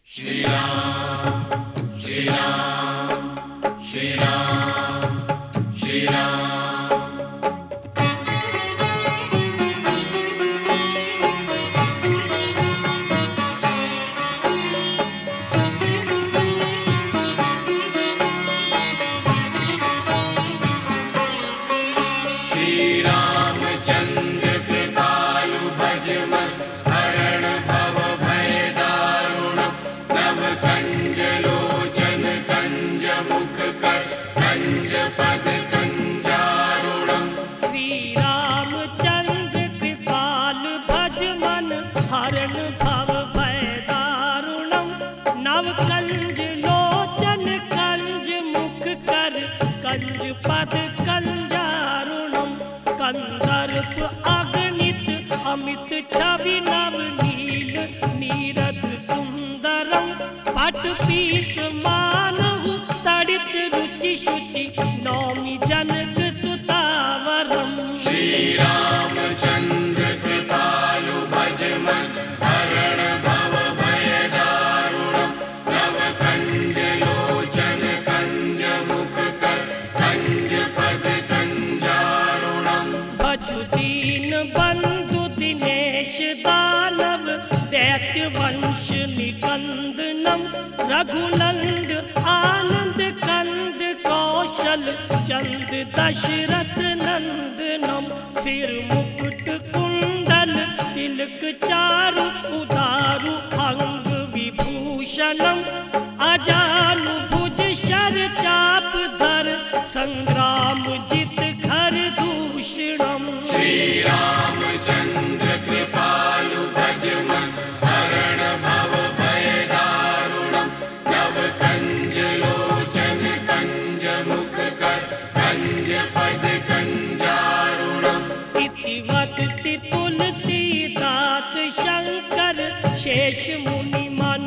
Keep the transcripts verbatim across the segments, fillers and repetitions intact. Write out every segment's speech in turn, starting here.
श्री राम श्री राम श्री राम श्री राम। श्री रामचंद्र कृपालु भज मन हरण भव भय दारुणम नव कंज लोचन कंज मुख कर कंज पद कंजारुणम। श्री रामचंद्र कृपाल भज मन हरण भव भय दारुणम नव कंज लोचन कंज मुख कर कंज पद कंजारुणम। कंदर्प अगणित अमित छवि नव नील नीरद सुंदरम पट पीत मानहु तड़ित रुचि शुचि नौमि जनक सुतावरम। श्री रामचंद्र कृपालु भज मन हरण भव भय दारुणम नव कंज लोचन कंज मुख कर कंज पद कंजारुणम। भजु दीन बंधु दिनेश दानव दैत्य वंश निकंदनम रघुनंद आनंद कंद कौशल चंद दशरथ नंदनम। सिर मुकुट कुंडल तिलक चारु उदारु अंग विभूषणम अजानु भुज शर चाप धर संग्राम जित खर दूषणम। श्री रामचंद्र कृपालु भज मन हरण भव भय दारुणम नव कंज लोचन कंज मुख कर कंज पद कंजारुणम। इति वदति तुलसीदास शंकर शेष मुनि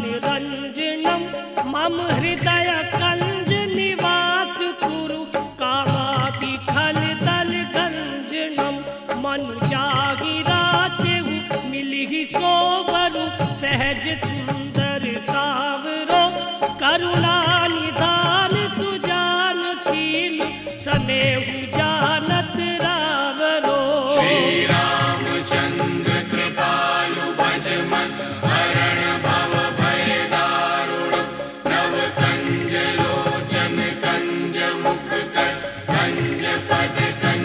मनरंजनम मम हृदय कंज निवास कुरु कामादि खल दल गंजनम। मनु जाहि राचेहु मिलिहि सोवरु सहज सुंदर सावरो करुणा निधान सुजान शील सनेहु जानत रावरो। श्री रामचंद्र कृपालु भज मन हरण भव भय दारुणम नव कंज लोचन कंज मुख कर कंज पद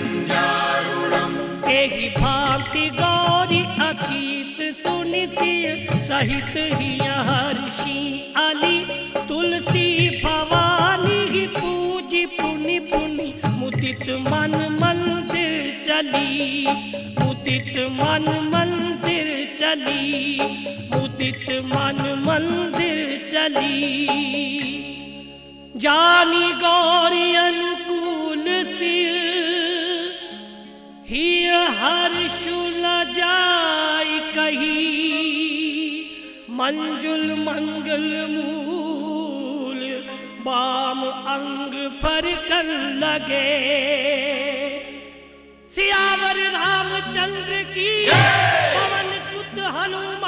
कंजारुणम। एहि भांति गौरी असीस सुनि सिय सहित ही हर्षि अली तुलसी भवानी ही पूजी पुनि पुनि मुदित मन मंदिर चली मुदित मन मंदिर चली मुदित मन मंदिर चली। जानी गौरी अनुकूल सिय हिय हर्षु न जाय कही मंजुल मंगल मूल बाम अंग पर कल लगे। सियावर रामचंद्र की पवन सुत हनुमान।